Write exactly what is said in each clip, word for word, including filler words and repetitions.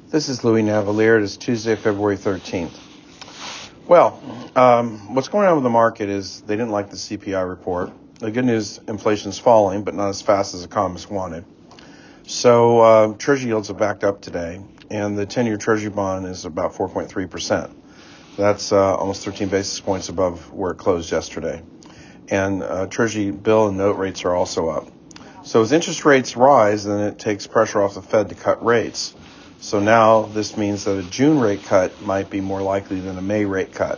This is Louis Navalier. It is Tuesday, February thirteenth. Well, um, what's going on with the market is they didn't like the C P I report. The good news, inflation's falling, but not as fast as economists wanted. So uh, Treasury yields have backed up today, and the ten-year Treasury bond is about four point three percent. That's uh, almost thirteen basis points above where it closed yesterday. And uh, Treasury bill and note rates are also up. So as interest rates rise, then it takes pressure off the Fed to cut rates. So now this means that a June rate cut might be more likely than a May rate cut.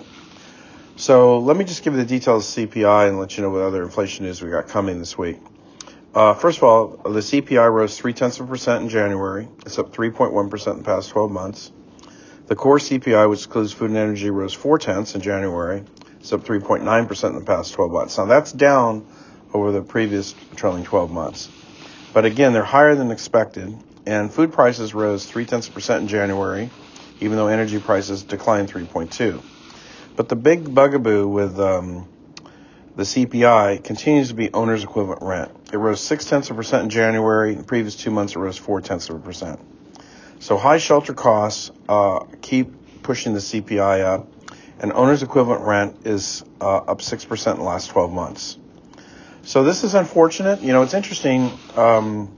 So let me just give you the details of C P I and let you know what other inflation news we got coming this week. Uh, first of all, the C P I rose three tenths of a percent in January. It's up three point one percent in the past twelve months. The core C P I, which includes food and energy, rose four tenths in January. It's up three point nine percent in the past twelve months. Now that's down over the previous trailing twelve months. But again, they're higher than expected. And food prices rose three tenths of a percent in January, even though energy prices declined three point two. But the big bugaboo with um, the C P I continues to be owner's equivalent rent. It rose six tenths of a percent in January. In the previous two months, it rose four tenths of a percent. So high shelter costs uh, keep pushing the C P I up, and owner's equivalent rent is uh, up six percent in the last twelve months. So this is unfortunate. You know, it's interesting. Um,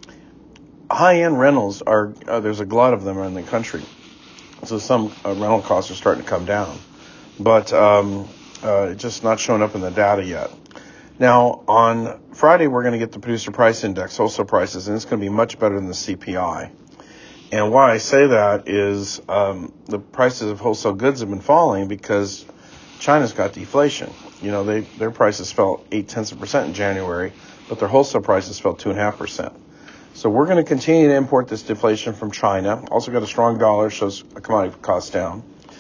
high-end rentals are, uh, there's a glut of them in the country. So some uh, rental costs are starting to come down. But um, uh, it's just not showing up in the data yet. Now, on Friday, we're going to get the producer price index, wholesale prices, and it's going to be much better than the C P I. And why I say that is um, the prices of wholesale goods have been falling because China's got deflation. You know, they their prices fell eight tenths of a percent in January, but their wholesale prices fell two and a half percent. So we're going to continue to import this deflation from China. Also got a strong dollar, shows a commodity cost down.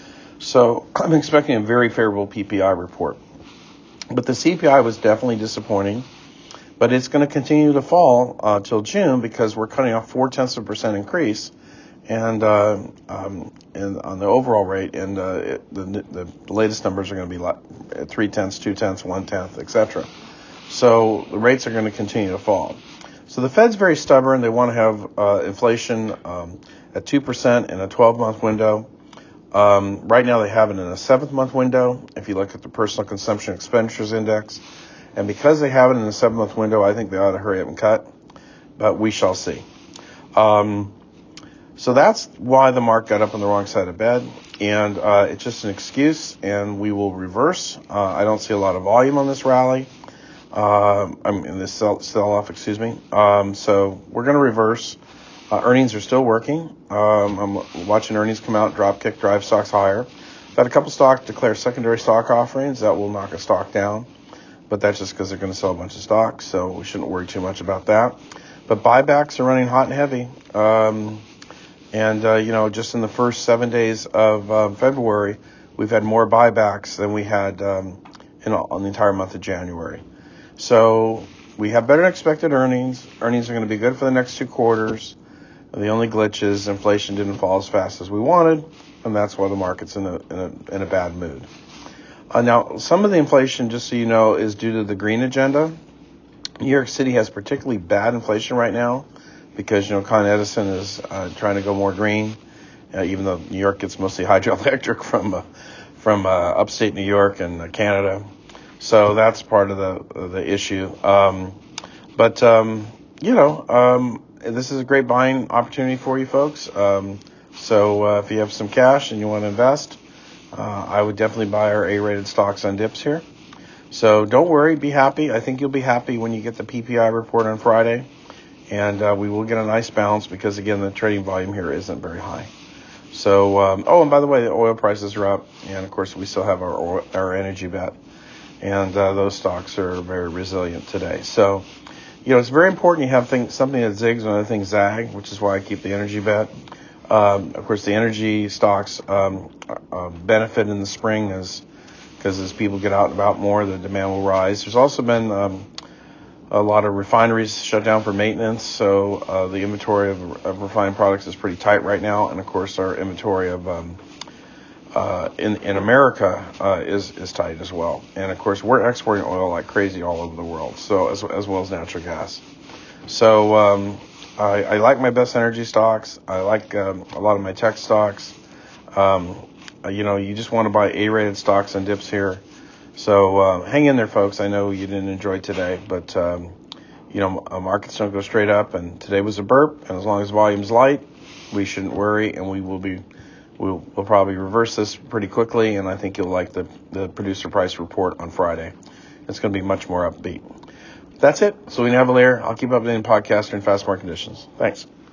So I'm expecting a very favorable P P I report. But the C P I was definitely disappointing. But it's going to continue to fall uh, till June because we're cutting off four tenths of a percent increase, and uh, um, and on the overall rate, and uh, it, the, the latest numbers are going to be like three tenths, two tenths, one tenth, et cetera. So the rates are going to continue to fall. So the Fed's very stubborn. They want to have uh, inflation um, at two percent in a twelve-month window. Um, right now they have it in a seventh-month window. If you look at the Personal Consumption Expenditures Index. And because they have it in a seven-month window, I think they ought to hurry up and cut. But we shall see. Um, so that's why the market got up on the wrong side of bed. And uh, it's just an excuse, and we will reverse. Uh, I don't see a lot of volume on this rally. Uh, I mean, this sell, sell-off, excuse me. Um, so we're going to reverse. Uh, earnings are still working. Um, I'm watching earnings come out, drop kick, drive stocks higher. I've had a couple stocks declare secondary stock offerings. That will knock a stock down. But that's just because they're going to sell a bunch of stocks, so we shouldn't worry too much about that. But buybacks are running hot and heavy. Um, and, uh, you know, just in the first seven days of uh, February, we've had more buybacks than we had um, in all, on the entire month of January. So we have better than expected earnings. Earnings are going to be good for the next two quarters. The only glitch is inflation didn't fall as fast as we wanted, and that's why the market's in a, in a, in a bad mood. Uh, now, some of the inflation, just so you know, is due to the green agenda. New York City has particularly bad inflation right now because, you know, Con Edison is uh, trying to go more green, uh, even though New York gets mostly hydroelectric from uh, from uh, upstate New York and uh, Canada. So that's part of the of the issue. Um, but, um, you know, um, this is a great buying opportunity for you folks. Um, so uh, if you have some cash and you want to invest, Uh, I would definitely buy our A-rated stocks on dips here. So don't worry, be happy. I think you'll be happy when you get the P P I report on Friday. And uh, we will get a nice bounce because, again, the trading volume here isn't very high. So, um, oh, and by the way, the oil prices are up. And, of course, we still have our oil, our energy bet. And uh, those stocks are very resilient today. So, you know, it's very important you have things, something that zigs when other things zag, which is why I keep the energy bet. Um, of course, the energy stocks um, uh, benefit in the spring as because as people get out and about more, the demand will rise. There's also been um, a lot of refineries shut down for maintenance, so uh, the inventory of, of refined products is pretty tight right now. And of course, our inventory of um, uh, in in America uh, is is tight as well. And of course, we're exporting oil like crazy all over the world, so as as well as natural gas. So. Um, I, I like my best energy stocks. I like um, a lot of my tech stocks. Um, you know, you just want to buy A-rated stocks and dips here. So uh, hang in there, folks. I know you didn't enjoy today, but, um, you know, markets don't go straight up. And today was a burp. And as long as volume's light, we shouldn't worry. And we will be, we'll, we'll probably reverse this pretty quickly. And I think you'll like the, the producer price report on Friday. It's going to be much more upbeat. That's it. So we have a layer. I'll keep updating podcaster and fast market conditions. Thanks.